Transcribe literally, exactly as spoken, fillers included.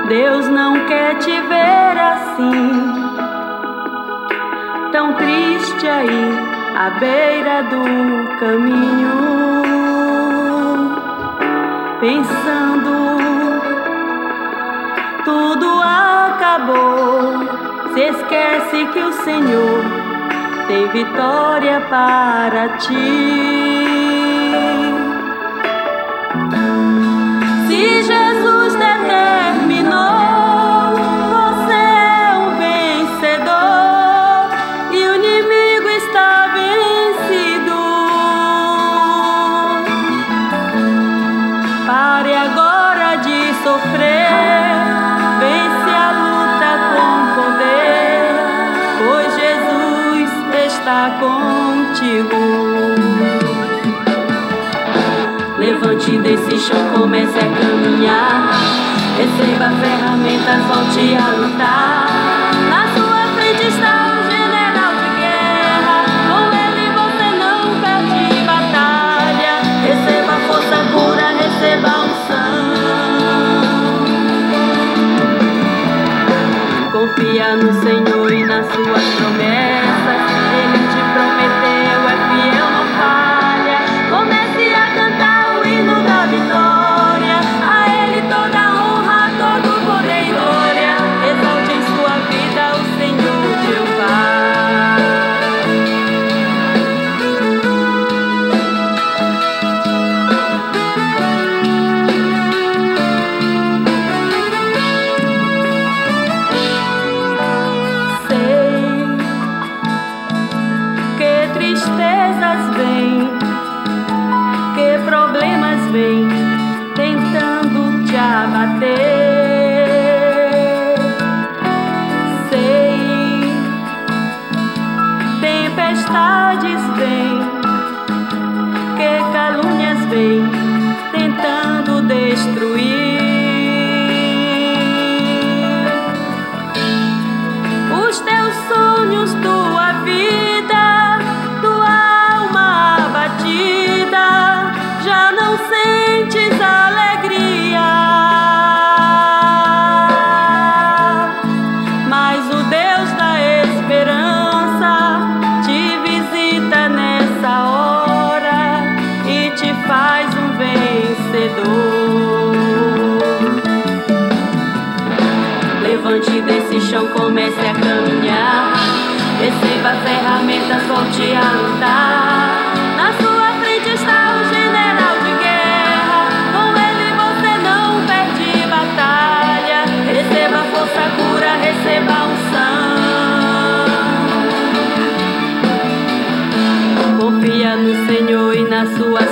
Deus não quer te ver assim, tão triste aí à beira do caminho, pensando tudo acabou. Se esquece que o Senhor tem vitória para ti. Se Jesus determinou, você é um vencedor e o inimigo está vencido. Pare agora de sofrer, vence a luta com poder, pois Jesus está contigo. Levante desse chão, comece a caminhar, receba ferramentas, volte a lutar. Na sua frente está o general de guerra, com ele você não perde batalha. Receba força, cura, receba unção. Confia no Senhor e nas suas promessas, ele te prometeu, é fiel, não falha. Comece a cantar da vitória, a Ele toda a honra, todo o poder e glória. Exalte em sua vida o Senhor Jeová. Sei que tristezas vêm, que problemas vêm tentando te abater. Sei, tempestades vêm, que calúnias vêm tentando destruir. Os teus sonhos, tua vida, tua alma abatida, já não sentes alegria, mas o Deus da esperança te visita nessa hora e te faz um vencedor. Levante desse chão, comece a caminhar, receba ferramentas, volte a lutar. Na sua frente está o general de guerra, com ele você não perde batalha. Receba força, cura, receba unção. Confia no Senhor e nas suas